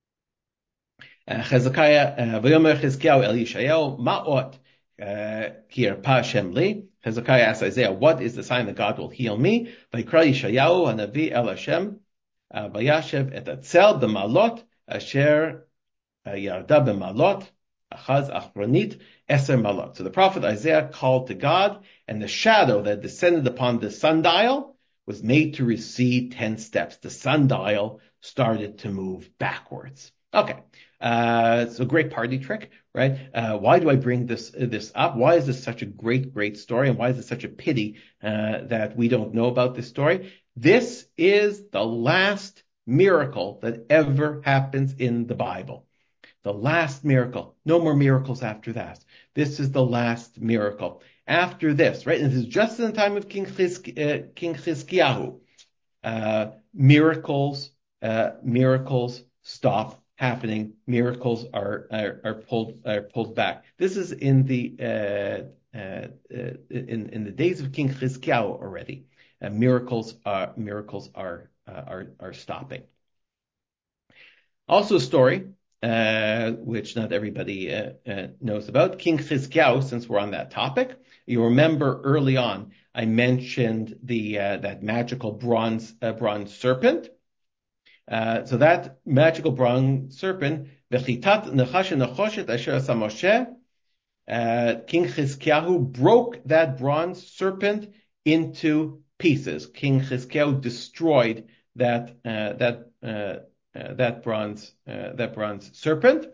Hezekiah, V'yomer Chizkiyahu El Yeshayahu, Ma'ot here Hashem li. Hezekiah asks Isaiah, "What is the sign that God will heal me?" Vayikra Yeshayahu Hanavi El Hashem, Vayashev et Atzel b'malot asher yarda b'malot achaz achronit eser malot. So the prophet Isaiah called to God, and the shadow that descended upon the sundial was made to recede 10 steps. The sundial started to move backwards. Okay. It's a great party trick, right? Why do I bring this up? Why is this such a great, great story? And why is it such a pity that we don't know about this story? This is the last miracle that ever happens in the Bible. The last miracle. No more miracles after that. This is the last miracle. After this, right? And this is just in the time of King Chizkiyahu. Miracles stop happening. Miracles are pulled back. This is in the days of King Chizkiyahu already. Miracles are stopping. Also a story which not everybody knows about. King Chizkiyahu, since we're on that topic, you remember early on I mentioned that magical bronze serpent. So that magical bronze serpent, V'chitat nechash nechoshet asher asa Moshe, King Chizkiyahu broke that bronze serpent into pieces. King Chizkiyahu destroyed that bronze serpent,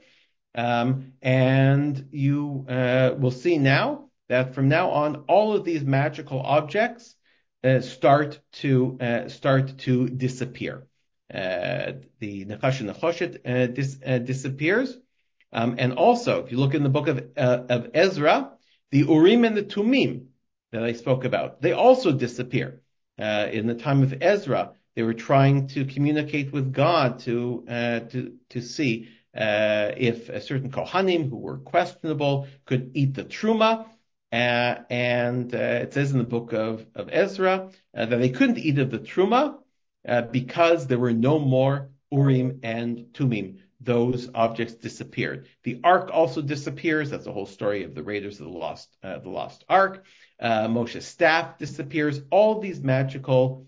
and you will see now that from now on, all of these magical objects start to disappear. The Nechash and Nechoshet disappears, and also, if you look in the book of Ezra, the Urim and the Tumim that I spoke about, they also disappear. In the time of Ezra, they were trying to communicate with God to see if a certain Kohanim who were questionable could eat the Truma, and it says in the book of Ezra that they couldn't eat of the truma because there were no more Urim and Tumim. Those objects disappeared. The ark also disappears. That's the whole story of the raiders of the lost ark. Moshe's staff disappears. All these magical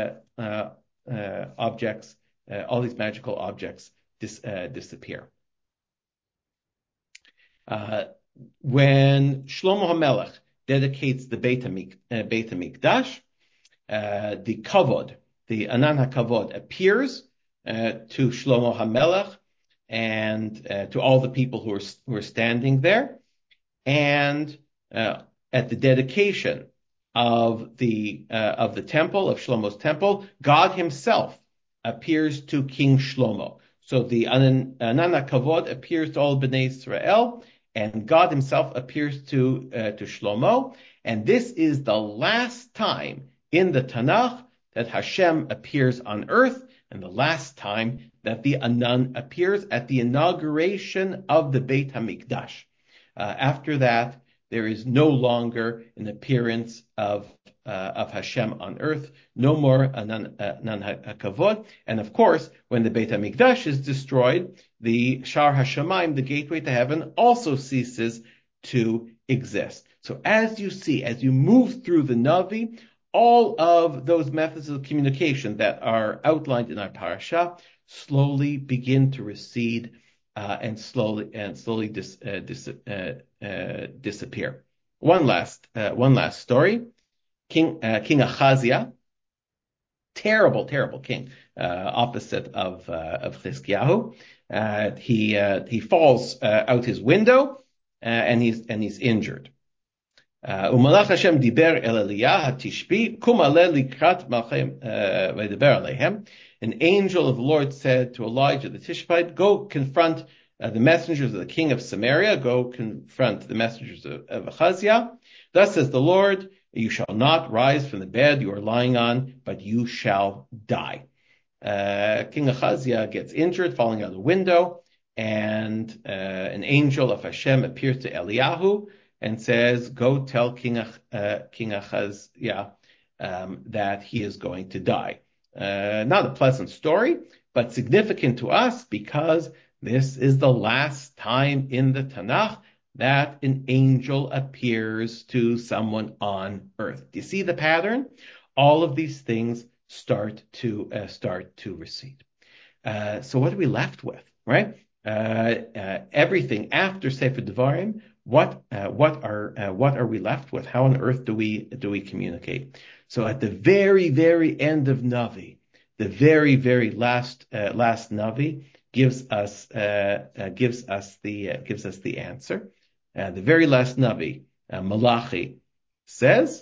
objects, disappear. When Shlomo HaMelech dedicates the Beit HaMikdash, the kavod, the Anan HaKavod appears to Shlomo HaMelech and to all the people who are standing there. And at the dedication of the temple, of Shlomo's temple, God himself appears to King Shlomo. So the Anan HaKavod appears to all Bnei Israel, and God himself appears to Shlomo. And this is the last time in the Tanakh that Hashem appears on earth, and the last time that the Anan appears at the inauguration of the Beit HaMikdash. After that, there is no longer an appearance of Hashem on earth, no more Anan HaKavod. And of course, when the Beit HaMikdash is destroyed, the Shar HaShamayim, the gateway to heaven, also ceases to exist. So as you see, as you move through the Navi, all of those methods of communication that are outlined in our parasha slowly begin to recede and slowly disappear. One last story. King Achaziah, terrible king, opposite of Chizkiyahu. He falls out his window and he's injured. Umalach Hashem diber el Eliyah hatishbi kum aleh likrat malchem v'diber aleihem. An angel of the Lord said to Elijah the Tishbite, go confront the messengers of the king of Samaria, go confront the messengers of Achaziah. Thus says the Lord, you shall not rise from the bed you are lying on, but you shall die. King Achaziah gets injured, falling out of the window, and an angel of Hashem appears to Eliyahu and says, go tell King Achaziah that he is going to die. Not a pleasant story, but significant to us because this is the last time in the Tanakh that an angel appears to someone on earth. Do you see the pattern? All of these things start to recede. So what are we left with, right? Everything after Sefer Devarim. What are we left with? How on earth do we communicate? So at the very, very end of Navi, the very, very last Navi gives us the answer. The very last Navi, Malachi, says,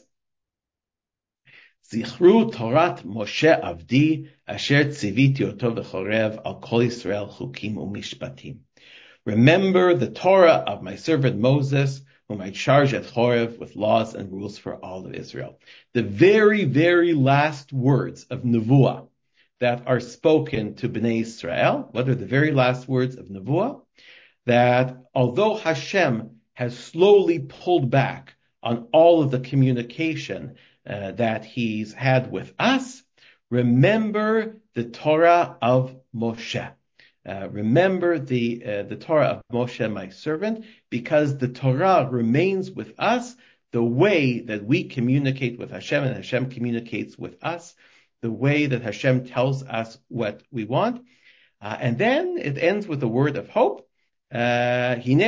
Zichru Torat Moshe Avdi Asher Tziviti Oto v'chorev al Kol Yisrael Chukim u'Mishpatim. Remember the Torah of my servant Moses, whom I charged at Horeb with laws and rules for all of Israel. The very, very last words of Nevuah that are spoken to Bnei Israel, what are the very last words of Nevuah? That although Hashem has slowly pulled back on all of the communication that he's had with us, remember the Torah of Moshe. Remember the Torah of Moshe, my servant, because the Torah remains with us the way that we communicate with Hashem and Hashem communicates with us, the way that Hashem tells us what we want. And then it ends with a word of hope. That in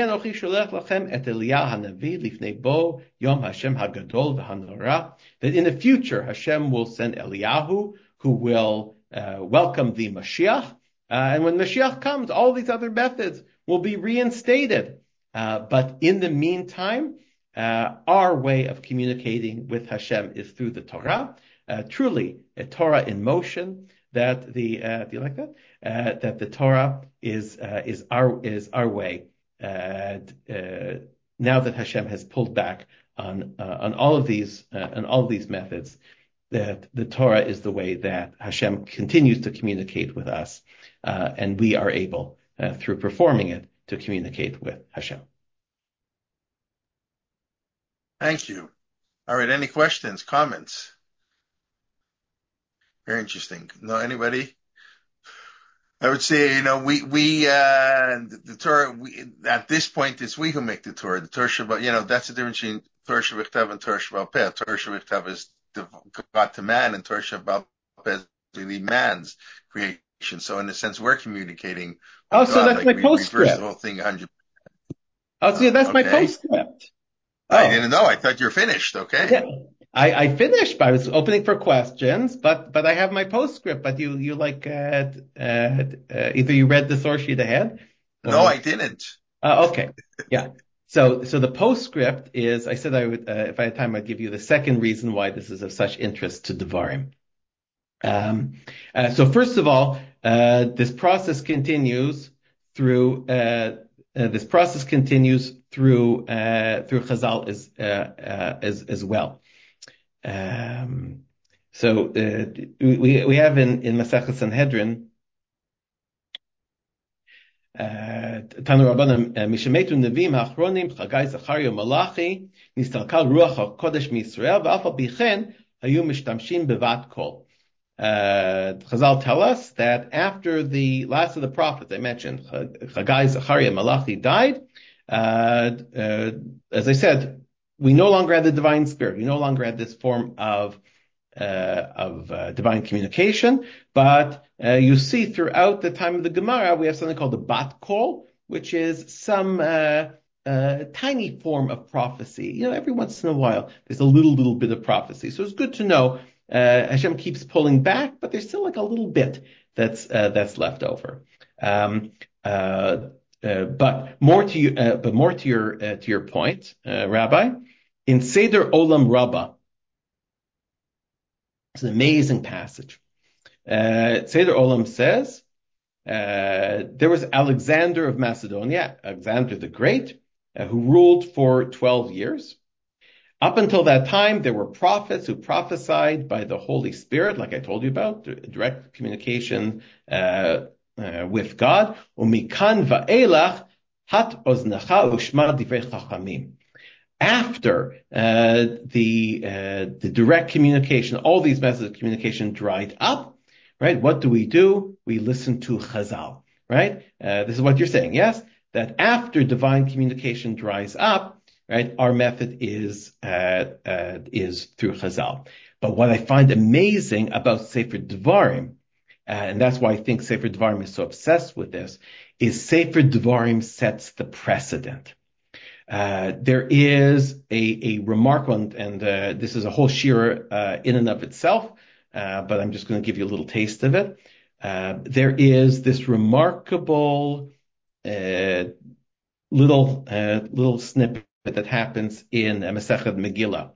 the future Hashem will send Eliyahu, who will welcome the Mashiach. And when Mashiach comes, all these other methods will be reinstated. But in the meantime, our way of communicating with Hashem is through the Torah. Truly, a Torah in motion. That do you like that? That the Torah is our way. Now that Hashem has pulled back on all of these methods, that the Torah is the way that Hashem continues to communicate with us, and we are able through performing it to communicate with Hashem. Thank you. All right. Any questions, comments? Very interesting. No, anybody? I would say, the Torah, at this point, it's we who make the Torah. The Torah Shabbat, that's the difference between Torah Shabbat and Torah Shabbat Peh. Torah Shabbat is God to man, and Torah Shabbat Peh is really man's creation. So in a sense, we're communicating Oh, with so God, that's like my we reverse the postscript. whole thing 100. Oh, so that's my Okay. postscript. I Oh, didn't know. I thought you're finished. Okay. yeah. I finished, but I was opening for questions, but I have my postscript. But you like either you read the source sheet ahead, No, or I didn't. okay, yeah. So the postscript is I said I would if I had time I'd give you the second reason why this is of such interest to Devarim. So first of all, this process continues through through Chazal as well. So we have in Masechet Sanhedrin Tanu Rabbanim Mishemetu Nevim Hachronim Chagai Zacharia Malachi Nistalkal Ruach HaKodesh MiYisrael V'Af Al Pi Chen Hayu Mishtamshin Bevat Kol. Chazal tell us that after the last of the prophets I mentioned, Chagai, Zechariah, Malachi died. As I said, we no longer had the divine spirit. We no longer had this form of divine communication. But you see throughout the time of the Gemara, we have something called the Bat Kol, which is some tiny form of prophecy. Every once in a while, there's a little bit of prophecy. So it's good to know. Hashem keeps pulling back, but there's still like a little bit that's left over. But more to your point, Rabbi, in Seder Olam Rabbah, it's an amazing passage. Seder Olam says there was Alexander of Macedonia, Alexander the Great, who ruled for 12 years. Up until that time, there were prophets who prophesied by the Holy Spirit, like I told you about, direct communication with God. Umikan va'elach hat oznecha ushma divrei chachamim. After the direct communication, all these methods of communication dried up, right? What do? We listen to Chazal, right? This is what you're saying, yes? That after divine communication dries up, right, our method is through Chazal. But what I find amazing about Sefer Devarim, and that's why I think Sefer Devarim is so obsessed with this, is Sefer Devarim sets the precedent. There is a remarkable, and this is a whole shira in and of itself, but I'm just going to give you a little taste of it. There is this remarkable little snippet that happens in Masechet Megillah.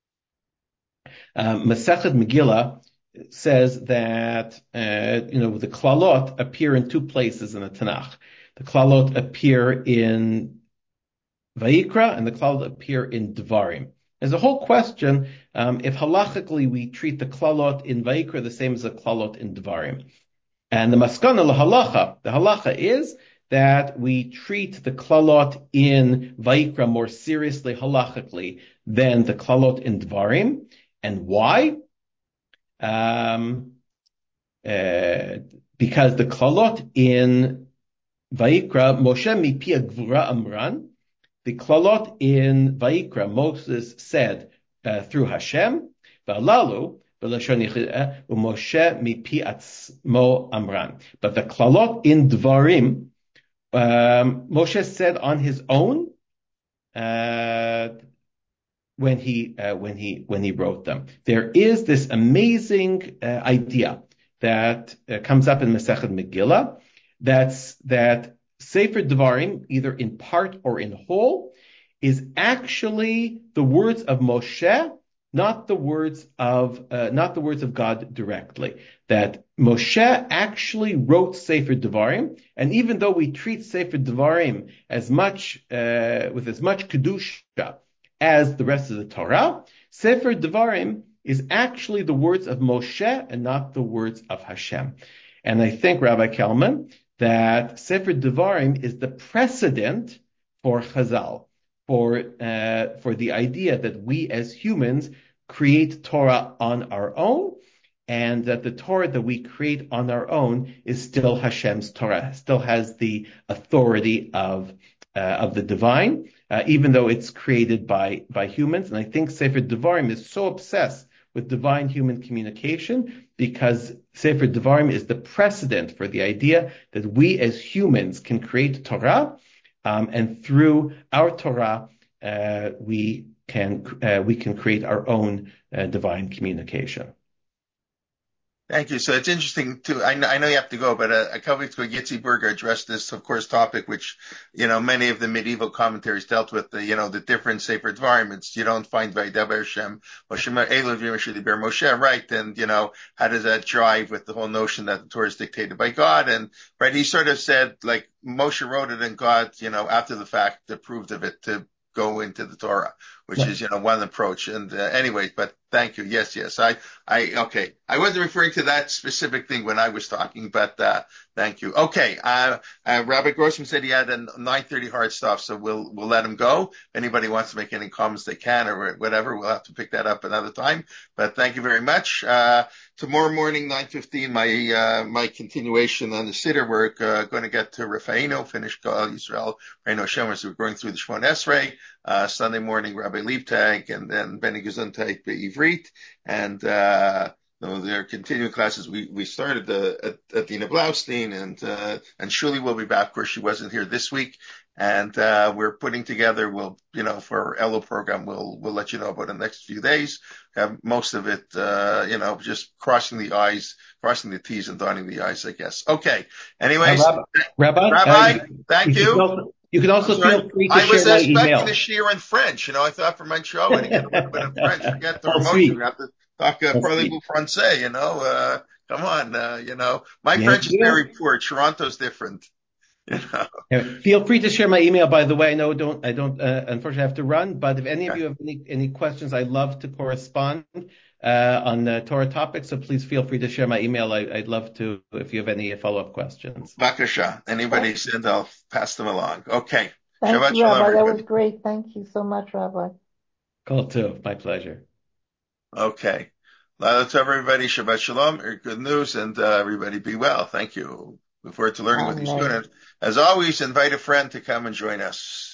Masechet Megillah says that the klalot appear in two places in the Tanakh. The klalot appear in Vayikra and the klalot appear in Devarim. There's a whole question if halachically we treat the klalot in Vayikra the same as the klalot in Devarim. And the maskana lahalacha, the halacha is that we treat the klalot in Vayikra more seriously halachically than the klalot in Devarim. And why? Because the klalot in Vayikra, Moshe mipi gvura amran, the klalot in Vayikra, Moses said through Hashem, v'alalu, Moshe mipi atzmo amran. But the klalot in Devarim, Moshe said on his own when he wrote them. There is this amazing idea that comes up in Masechet Megillah that Sefer Devarim, either in part or in whole, is actually the words of Moshe, not the words of God directly. That Moshe actually wrote Sefer Devarim, and even though we treat Sefer Devarim as much with as much kedusha as the rest of the Torah, Sefer Devarim is actually the words of Moshe and not the words of Hashem. And I think, Rabbi Kelman, that Sefer Devarim is the precedent for Chazal. for the idea that we as humans create Torah on our own, and that the Torah that we create on our own is still Hashem's Torah, still has the authority of the divine, even though it's created by humans. And I think Sefer Devarim is so obsessed with divine human communication because Sefer Devarim is the precedent for the idea that we as humans can create Torah, and through our Torah we can create our own divine communication. Thank you. So it's interesting too. I know you have to go, but a couple weeks ago, Yitzi Berger addressed this, of course, topic, which, many of the medieval commentaries dealt with the different Sefer environments. You don't find Vaydaber Hashem, Moshe Elov Yemeshli Moshe, right? And, how does that jive with the whole notion that the Torah is dictated by God? And, right, he sort of said, like, Moshe wrote it and God, after the fact approved of it to go into the Torah, which is, one approach. And, anyway, but thank you. Yes. Okay. I wasn't referring to that specific thing when I was talking, but, thank you. Okay. Rabbi Grossman said he had a 9:30 hard stop, so we'll let him go. If anybody wants to make any comments, they can, or whatever. We'll have to pick that up another time, but thank you very much. Tomorrow morning, 9:15, my continuation on the Siddur, we're going to get to Rafa'ino, finish Gal Yisrael, Reino Hashem, as we're going through the Shmon Esrei. Sunday morning, Rabbi Liebtag, and then Benny Gesundheit Be'ivrit, and they're continuing classes. We started at Dina Blaustein, and Shuli will be back. Of course, she wasn't here this week, and we're putting together. For our Elo program, we'll let you know about in the next few days. Have most of it, just crossing the I's, crossing the T's, and dotting the I's, I guess. Okay. Anyways, Rabbi, thank you. You can also feel free to share my email. I was expecting to share in French. I thought for Montreal, when you get a little bit of French, forget the emotion. You have to talk parlez-vous français, Come on, My French is very poor. Toronto's different, Feel free to share my email, by the way. I know I don't unfortunately have to run, but if any of you have any questions, I love to correspond on Torah topics, so please feel free to share my email. I'd love to, if you have any follow-up questions. Bakasha. Anybody send, I'll pass them along. Okay. Thank Shabbat you, Shalom, Rabbi. Everybody. That was great. Thank you so much, Rabbi. Cool too. My pleasure. Okay. Let's have everybody. Shabbat Shalom. Good news, and everybody be well. Thank you. Look forward to learning with you soon. And as always, invite a friend to come and join us.